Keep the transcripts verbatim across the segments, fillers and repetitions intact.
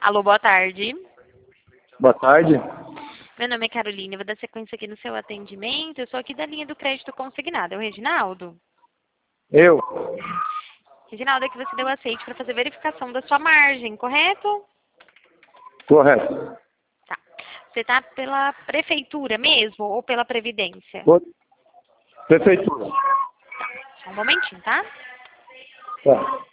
Alô, boa tarde. Boa tarde. Meu nome é Carolina, eu vou dar sequência aqui no seu atendimento. Eu sou aqui da linha do crédito consignado. É o Reginaldo? Eu. Reginaldo, é que você deu aceite para fazer verificação da sua margem, correto? Correto. Tá. Você está pela prefeitura mesmo ou pela Previdência? Bo- Prefeitura. Só um momentinho, tá? Tá.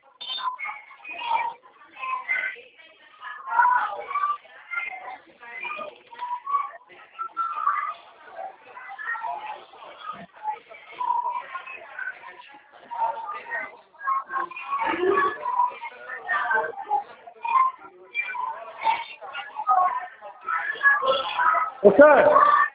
Ô, Sérgio.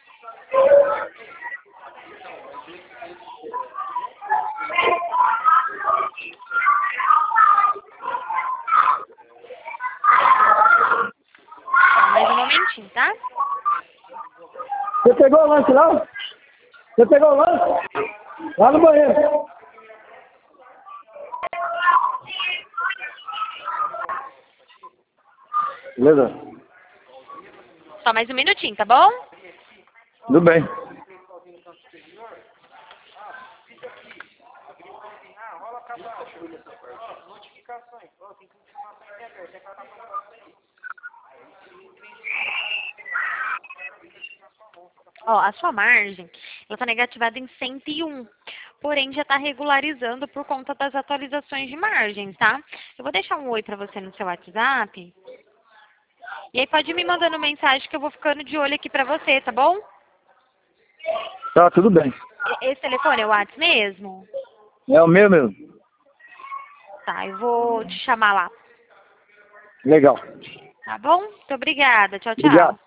Só mais um momentinho, tá? Você pegou o lanche lá? Você pegou o lanche? Lá no banheiro. Beleza? Só mais um minutinho, tá bom? Tudo bem. Ó, a sua margem, ela está negativada em cento e um. Porém, já está regularizando por conta das atualizações de margens, tá? Eu vou deixar um oi para você no seu WhatsApp. E aí pode ir me mandando mensagem que eu vou ficando de olho aqui para você, tá bom? Tá, tudo bem. E- Esse telefone é o WhatsApp mesmo? É o meu mesmo. Tá, eu vou te chamar lá. Legal. Tá bom? Muito obrigada. Tchau, tchau. Obrigado.